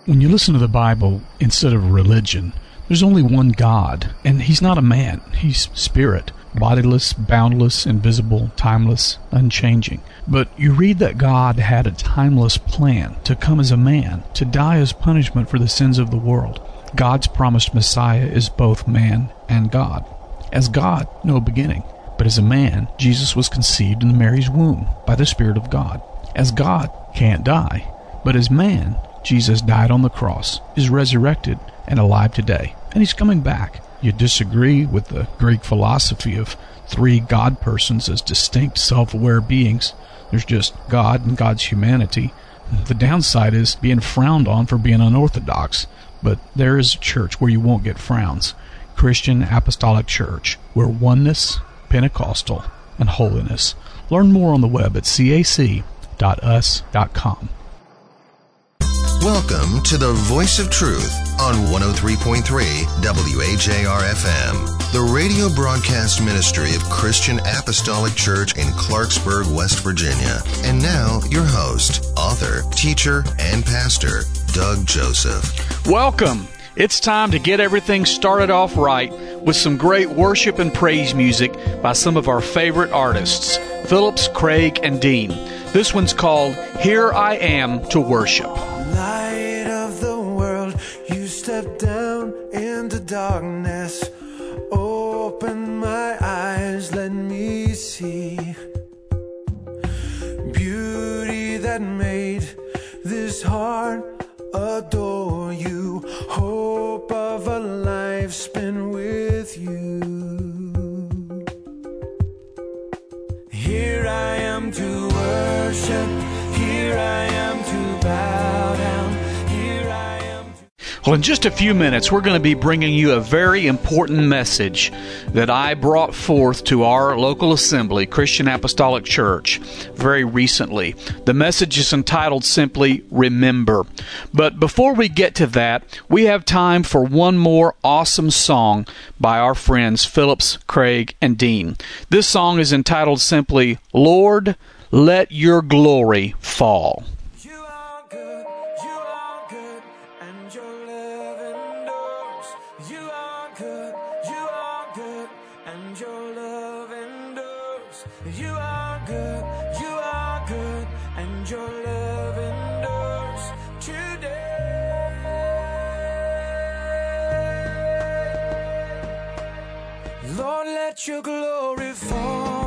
When you listen to the Bible instead of religion, there's only one God, and He's not a man. He's spirit, bodiless, boundless, invisible, timeless, unchanging. But you read that God had a timeless plan to come as a man, to die as punishment for the sins of the world. God's promised Messiah is both man and God. As God, no beginning, but as a man, Jesus was conceived in Mary's womb by the Spirit of God. As God, can't die, but as man, Jesus died on the cross, is resurrected, and alive today, and He's coming back. You disagree with the Greek philosophy of three God persons as distinct, self-aware beings. There's just God and God's humanity. The downside is being frowned on for being unorthodox, but there is a church where you won't get frowns. Christian Apostolic Church. We're oneness, Pentecostal, and holiness. Learn more on the web at cac.us.com. Welcome to the Voice of Truth on 103.3 WAJR-FM, the radio broadcast ministry of Christian Apostolic Church in Clarksburg, West Virginia. And now, your host, author, teacher, and pastor, Doug Joseph. Welcome. It's time to get everything started off right with some great worship and praise music by some of our favorite artists, Phillips, Craig, and Dean. This one's called Here I Am to Worship. Light of the world, you step down into darkness. Open my eyes, let me see beauty that made this heart adore you. Hope of a life spent with you. Here I am to worship. Here I am to bow down. Here I am to... Well, in just a few minutes, we're going to be bringing you a very important message that I brought forth to our local assembly, Christian Apostolic Church, very recently. The message is entitled simply, Remember. But before we get to that, we have time for one more awesome song by our friends Phillips, Craig, and Dean. This song is entitled simply, Lord, Let Your Glory Fall. Let your glory fall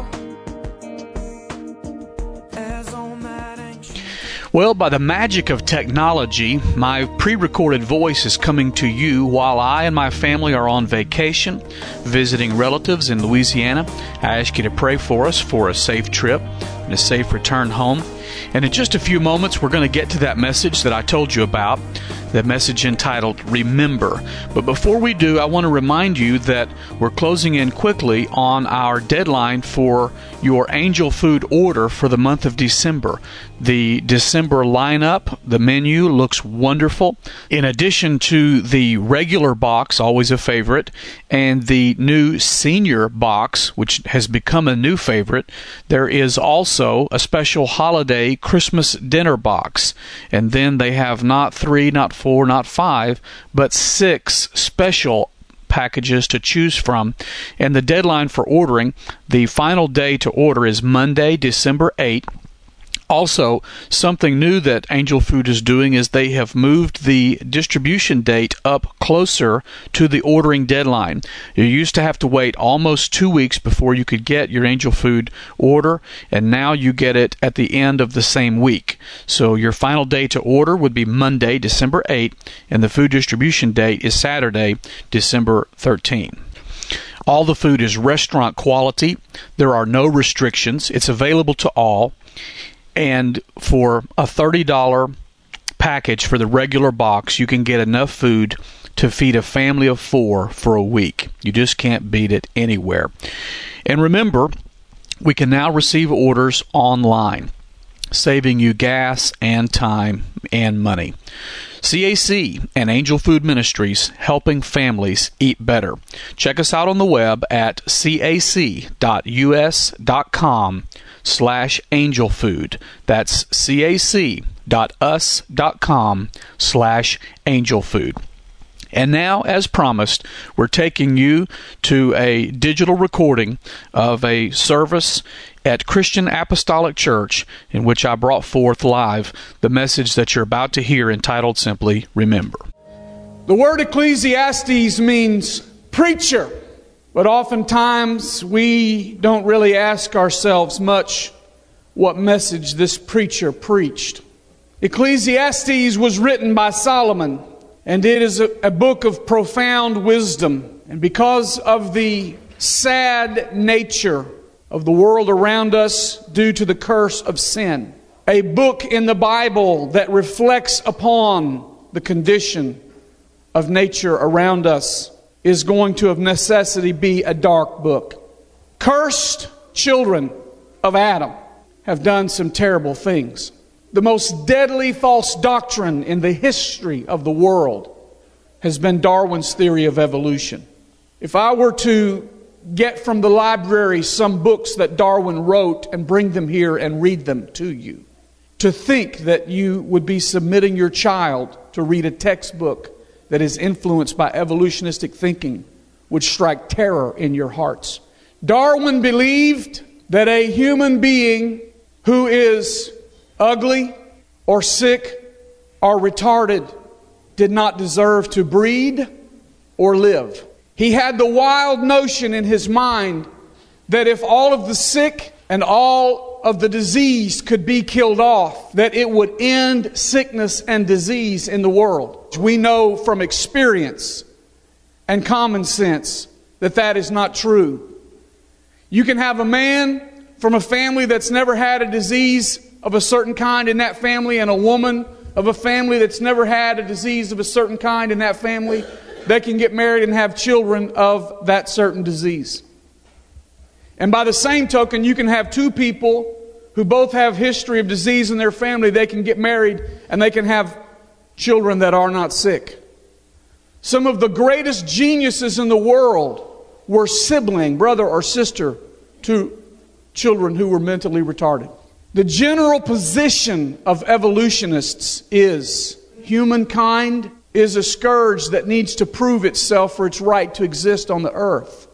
as on that ancient... Well, by the magic of technology, my pre-recorded voice is coming to you while I and my family are on vacation, visiting relatives in Louisiana. I ask you to pray for us for a safe trip and a safe return home. And in just a few moments, we're going to get to that message that I told you about, that message entitled Remember. But before we do, I want to remind you that we're closing in quickly on our deadline for your angel food order for the month of December. The December lineup, the menu looks wonderful. In addition to the regular box, always a favorite, and the new senior box, which has become a new favorite, there is also a special holiday Christmas dinner box. And then they have not 3, not 4, not 5, but 6 special packages to choose from. And the deadline for ordering, the final day to order is Monday, December 8th. Also, something new that Angel Food is doing is they have moved the distribution date up closer to the ordering deadline. You used to have to wait almost 2 weeks before you could get your Angel Food order, and now you get it at the end of the same week. So your final day to order would be Monday, December 8th, and the food distribution date is Saturday, December 13th. All the food is restaurant quality. There are no restrictions. It's available to all. And for a $30 package for the regular box, you can get enough food to feed a family of 4 for a week. You just can't beat it anywhere. And remember, we can now receive orders online, saving you gas and time and money. CAC and Angel Food Ministries, helping families eat better. Check us out on the web at cac.us.com/angelfood. That's cac.us.com/angelfood. www.us.com/angelfood. And now, as promised, we're taking you to a digital recording of a service at Christian Apostolic Church in which I brought forth live the message that you're about to hear, entitled simply, Remember. The word Ecclesiastes means preacher, but oftentimes we don't really ask ourselves much what message this preacher preached. Ecclesiastes was written by Solomon, and it is a book of profound wisdom. And because of the sad nature of the world around us due to the curse of sin, a book in the Bible that reflects upon the condition of nature around us is going to of necessity be a dark book. Cursed children of Adam have done some terrible things. The most deadly false doctrine in the history of the world has been Darwin's theory of evolution. If I were to get from the library some books that Darwin wrote and bring them here and read them to you, to think that you would be submitting your child to read a textbook that is influenced by evolutionistic thinking would strike terror in your hearts. Darwin believed that a human being who is ugly or sick or retarded did not deserve to breed or live. He had the wild notion in his mind that if all of the sick and all of the disease could be killed off, that it would end sickness and disease in the world. We know from experience and common sense that that is not true. You can have a man from a family that's never had a disease of a certain kind in that family, and a woman of a family that's never had a disease of a certain kind in that family. They can get married and have children of that certain disease. And by the same token, you can have two people who both have history of disease in their family. They can get married and they can have children that are not sick. Some of the greatest geniuses in the world were sibling, brother or sister, to children who were mentally retarded. The general position of evolutionists is humankind is a scourge that needs to prove itself for its right to exist on the earth.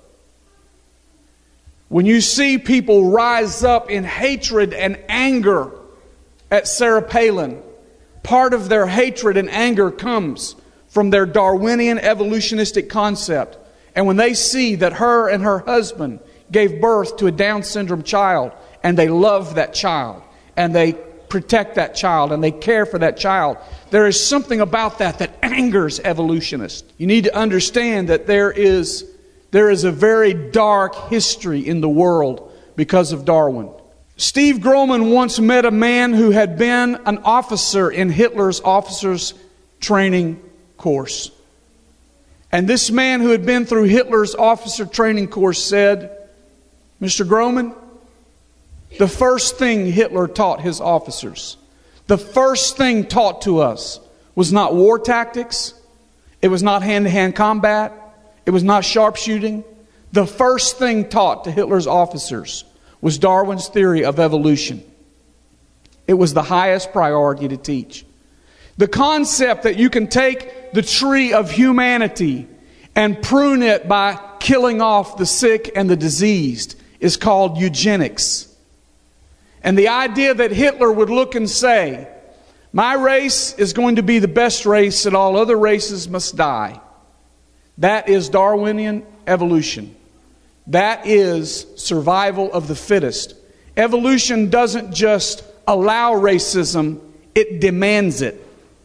When you see people rise up in hatred and anger at Sarah Palin, part of their hatred and anger comes from their Darwinian evolutionistic concept. And when they see that her and her husband gave birth to a Down syndrome child, and they love that child, and they protect that child, and they care for that child, there is something about that angers evolutionists. You need to understand that there is a very dark history in the world because of Darwin. Steve Groman once met a man who had been an officer in Hitler's officers training course. And this man who had been through Hitler's officer training course said, Mr. Groman, the first thing Hitler taught his officers, the first thing taught to us was not war tactics, it was not hand-to-hand combat, it was not sharpshooting. The first thing taught to Hitler's officers was Darwin's theory of evolution. It was the highest priority to teach. The concept that you can take the tree of humanity and prune it by killing off the sick and the diseased is called eugenics. And the idea that Hitler would look and say, my race is going to be the best race and all other races must die. That is Darwinian evolution. That is survival of the fittest. Evolution doesn't just allow racism, it demands it.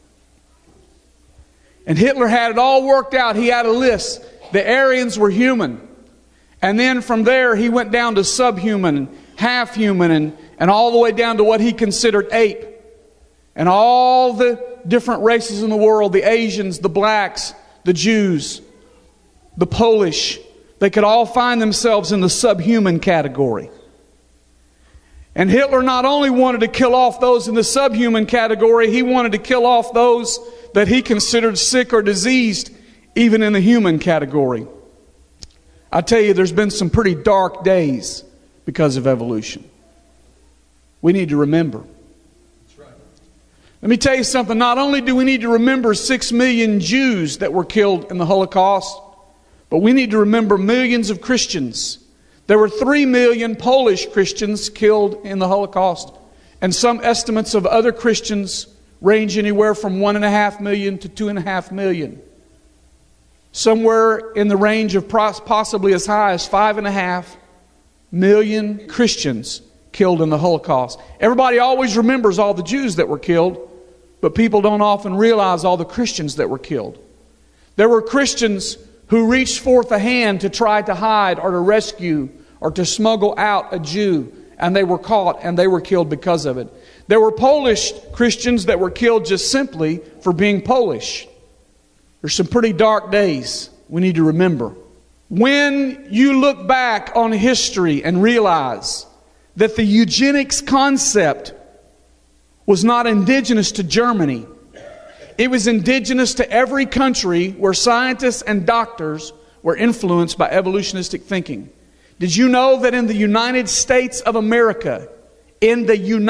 And Hitler had it all worked out. He had a list. The Aryans were human. And then from there he went down to subhuman, half human, and all the way down to what he considered ape. And all the different races in the world, the Asians, the blacks, the Jews, the Polish, they could all find themselves in the subhuman category. And Hitler not only wanted to kill off those in the subhuman category, he wanted to kill off those that he considered sick or diseased, even in the human category. I tell you, there's been some pretty dark days because of evolution. We need to remember. Let me tell you something. Not only do we need to remember 6 million Jews that were killed in the Holocaust, but we need to remember millions of Christians. There were 3 million Polish Christians killed in the Holocaust, and some estimates of other Christians range anywhere from 1.5 million to 2.5 million. Somewhere in the range of possibly as high as 5.5 million Christians killed in the Holocaust. Everybody always remembers all the Jews that were killed, but people don't often realize all the Christians that were killed. There were Christians who reached forth a hand to try to hide or to rescue or to smuggle out a Jew, and they were caught and they were killed because of it. There were Polish Christians that were killed just simply for being Polish. There's some pretty dark days we need to remember. When you look back on history and realize that the eugenics concept was not indigenous to Germany, it was indigenous to every country where scientists and doctors were influenced by evolutionistic thinking. Did you know that in the United States of America, during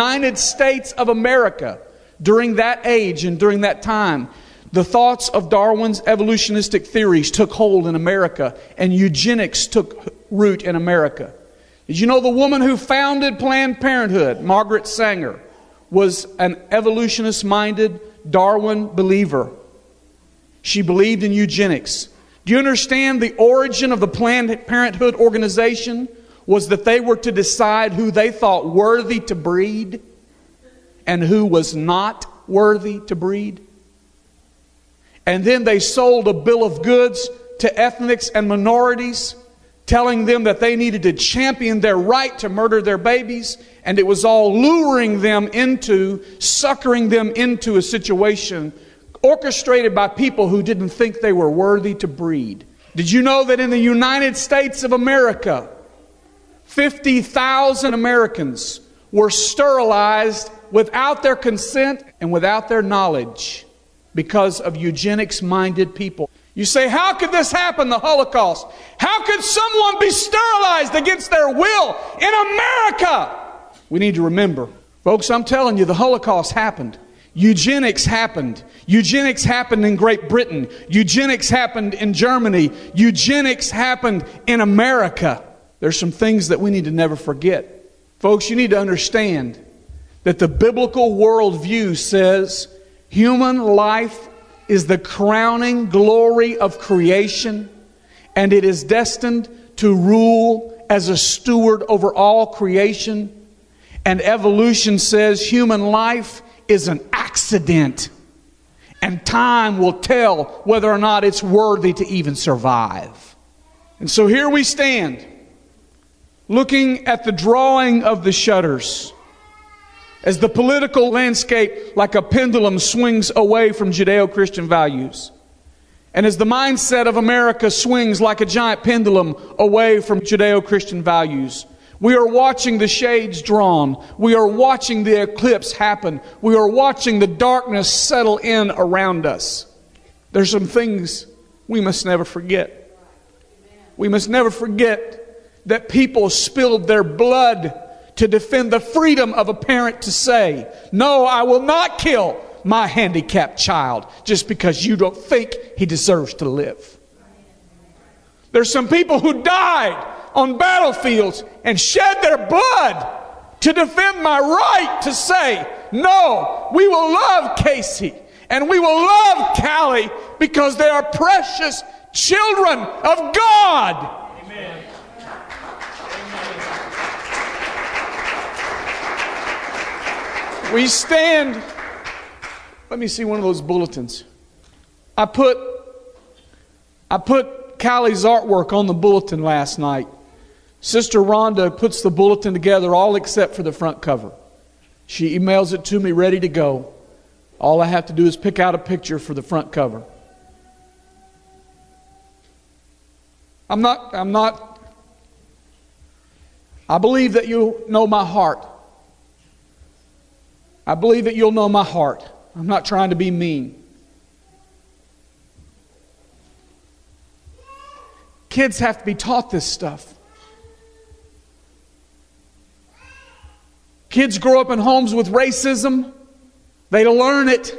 that age and during that time, the thoughts of Darwin's evolutionistic theories took hold in America, and eugenics took root in America? Did you know the woman who founded Planned Parenthood, Margaret Sanger, was an evolutionist-minded Darwin believer? She believed in eugenics. Do you understand the origin of the Planned Parenthood organization was that they were to decide who they thought worthy to breed and who was not worthy to breed? And then they sold a bill of goods to ethnics and minorities, telling them that they needed to champion their right to murder their babies. And it was all luring them into, suckering them into a situation orchestrated by people who didn't think they were worthy to breed. Did you know that in the United States of America, 50,000 Americans were sterilized without their consent and without their knowledge because of eugenics-minded people? You say, how could this happen, the Holocaust? How could someone be sterilized against their will in America? We need to remember. Folks, I'm telling you, the Holocaust happened. Eugenics happened. Eugenics happened in Great Britain. Eugenics happened in Germany. Eugenics happened in America. There's some things that we need to never forget. Folks, you need to understand that the biblical worldview says human life is the crowning glory of creation, and it is destined to rule as a steward over all creation. And evolution says human life is an accident, and time will tell whether or not it's worthy to even survive. And so here we stand, looking at the drawing of the shutters as the political landscape, like a pendulum, swings away from Judeo-Christian values. And as the mindset of America swings like a giant pendulum away from Judeo-Christian values. We are watching the shades drawn. We are watching the eclipse happen. We are watching the darkness settle in around us. There's some things we must never forget. We must never forget that people spilled their blood to defend the freedom of a parent to say, no, I will not kill my handicapped child just because you don't think he deserves to live. There's some people who died on battlefields and shed their blood to defend my right to say, no, we will love Casey and we will love Callie because they are precious children of God. Amen. We stand. Let me see one of those bulletins. I put Callie's artwork on the bulletin last night. Sister Rhonda puts the bulletin together all except for the front cover. She emails it to me ready to go. All I have to do is pick out a picture for the front cover. I believe that you know my heart. I believe that you'll know my heart. I'm not trying to be mean. Kids have to be taught this stuff. Kids grow up in homes with racism, They learn it.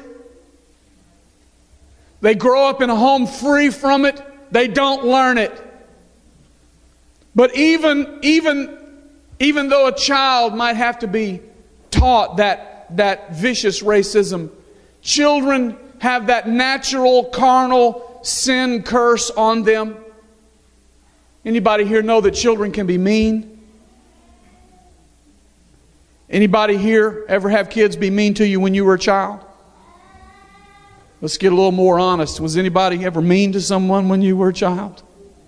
They grow up in a home free from it. They don't learn it. But even though a child might have to be taught that vicious racism, children have that natural carnal sin curse on them. Anybody here know that children can be mean? Anybody here ever have kids be mean to you when you were a child? Let's get a little more honest. Was anybody ever mean to someone when you were a child?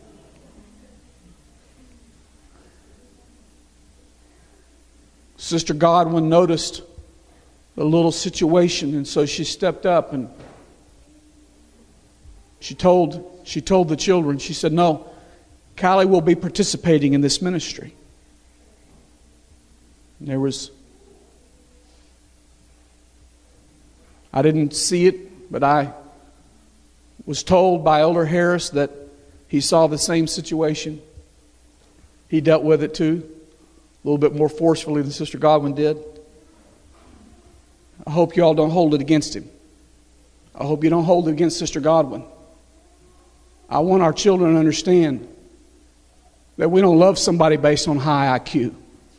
Sister Godwin noticed a little situation, and so she stepped up and she told the children, she said, "No, Callie will be participating in this ministry." And I didn't see it, but I was told by Elder Harris that he saw the same situation. He dealt with it too, a little bit more forcefully than Sister Godwin did. I hope you all don't hold it against him. I hope you don't hold it against Sister Godwin. I want our children to understand that we don't love somebody based on high IQ.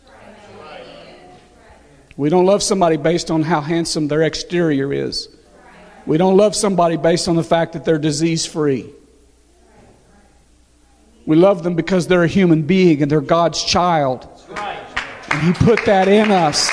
We don't love somebody based on how handsome their exterior is. We don't love somebody based on the fact that they're disease-free. We love them because they're a human being and they're God's child. And He put that in us.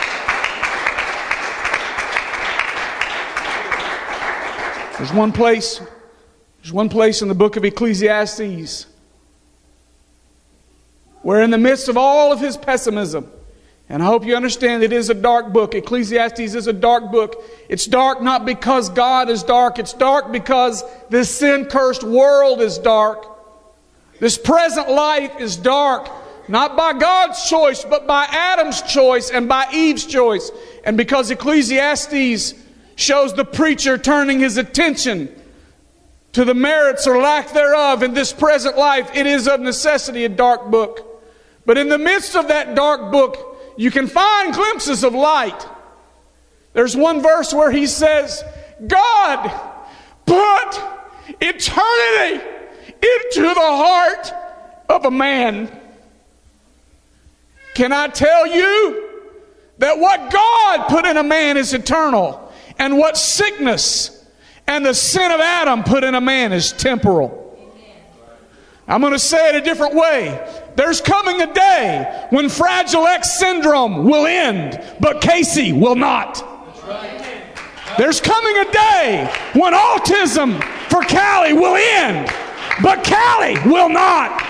There's one place in the book of Ecclesiastes where in the midst of all of his pessimism, and I hope you understand it is a dark book. Ecclesiastes is a dark book. It's dark not because God is dark. It's dark because this sin-cursed world is dark. This present life is dark. Not by God's choice, but by Adam's choice and by Eve's choice. And because Ecclesiastes shows the preacher turning his attention to the merits or lack thereof in this present life, it is of necessity a dark book. But in the midst of that dark book, you can find glimpses of light. There's one verse where he says, God put eternity into the heart of a man. Can I tell you that what God put in a man is eternal, and what sickness and the sin of Adam put in a man is temporal? I'm going to say it a different way. There's coming a day when Fragile X syndrome will end, but Casey will not. There's coming a day when autism for Callie will end, but Callie will not.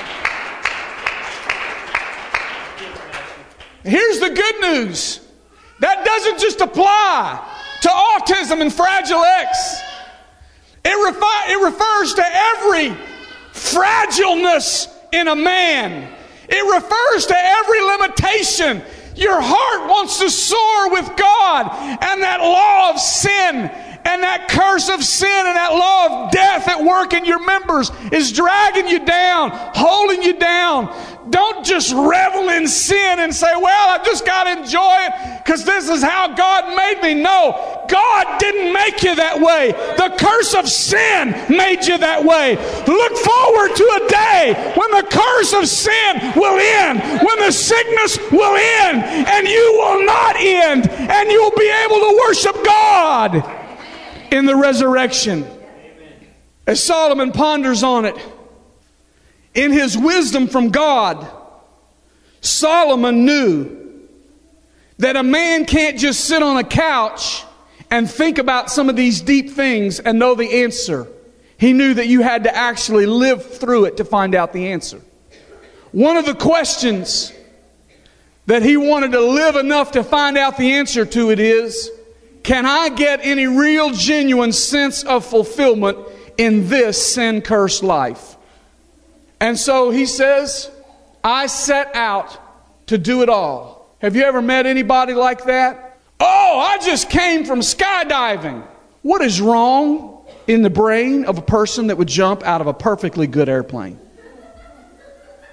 Here's the good news. That doesn't just apply to autism and Fragile X. It refers to every fragileness in a man. It refers to every limitation. Your heart wants to soar with God, and that law of sin and that curse of sin and that law of death at work in your members is dragging you down, holding you down. Don't just revel in sin and say, well, I've just got to enjoy it because this is how God made me. No, God didn't make you that way. The curse of sin made you that way. Look forward to a day when the curse of sin will end, when the sickness will end, and you will not end, and you'll be able to worship God in the resurrection. As Solomon ponders on it, in his wisdom from God, Solomon knew that a man can't just sit on a couch and think about some of these deep things and know the answer. He knew that you had to actually live through it to find out the answer. One of the questions that he wanted to live enough to find out the answer to it is, can I get any real, genuine sense of fulfillment in this sin-cursed life? And so he says, I set out to do it all. Have you ever met anybody like that? Oh, I just came from skydiving. What is wrong in the brain of a person that would jump out of a perfectly good airplane?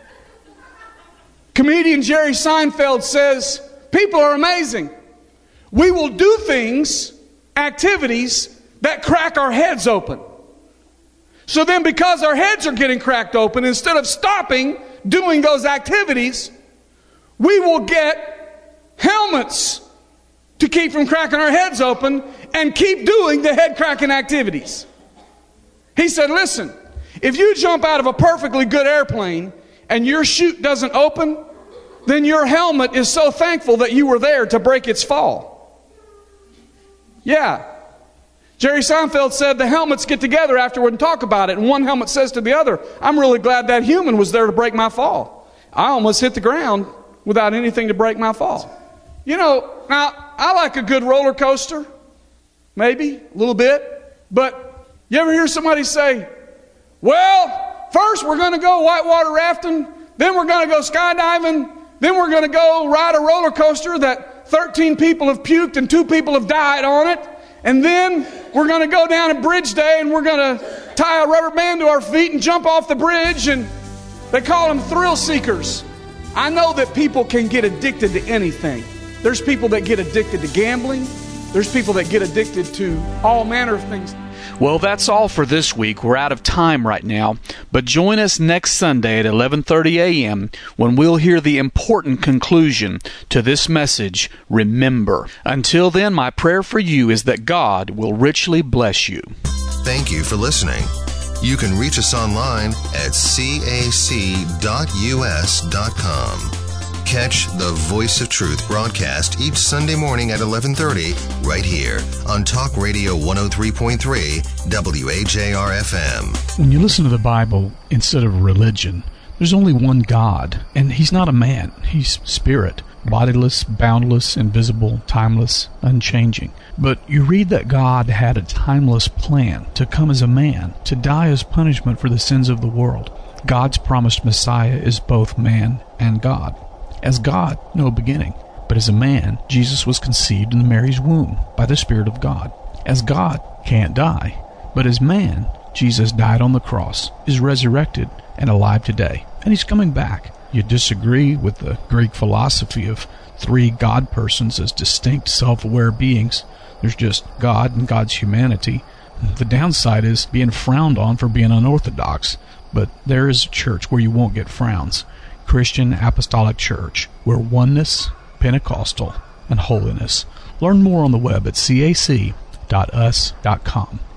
Comedian Jerry Seinfeld says, people are amazing. we will do things, activities, that crack our heads open. So then because our heads are getting cracked open, instead of stopping doing those activities, we will get helmets to keep from cracking our heads open and keep doing the head cracking activities. He said, listen, if you jump out of a perfectly good airplane and your chute doesn't open, then your helmet is so thankful that you were there to break its fall. Yeah. Jerry Seinfeld said the helmets get together afterward and talk about it, and one helmet says to the other, I'm really glad that human was there to break my fall. I almost hit the ground without anything to break my fall. You know, now, I like a good roller coaster. Maybe, a little bit. But you ever hear somebody say, well, first we're going to go whitewater rafting, then we're going to go skydiving, then we're going to go ride a roller coaster that 13 people have puked and 2 people have died on it, and then we're going to go down a bridge day and we're going to tie a rubber band to our feet and jump off the bridge, and they call them thrill seekers. I know that people can get addicted to anything. There's people that get addicted to gambling. There's people that get addicted to all manner of things. Well, that's all for this week. We're out of time right now. But join us next Sunday at 11:30 a.m. when we'll hear the important conclusion to this message, Remember. Until then, my prayer for you is that God will richly bless you. Thank you for listening. You can reach us online at cac.us.com. Catch the Voice of Truth broadcast each Sunday morning at 11:30 right here on Talk Radio 103.3 WAJR-FM. When you listen to the Bible instead of religion, there's only one God, and He's not a man. He's spirit, bodiless, boundless, invisible, timeless, unchanging. But you read that God had a timeless plan to come as a man, to die as punishment for the sins of the world. God's promised Messiah is both man and God. As God, no beginning, but as a man, Jesus was conceived in Mary's womb by the Spirit of God. As God, can't die, but as man, Jesus died on the cross, is resurrected, and alive today, and He's coming back. You disagree with the Greek philosophy of 3 God persons as distinct, self-aware beings. There's just God and God's humanity. The downside is being frowned on for being unorthodox, but there is a church where you won't get frowns. Christian Apostolic Church. We're oneness, Pentecostal, and holiness. Learn more on the web at cac.us.com.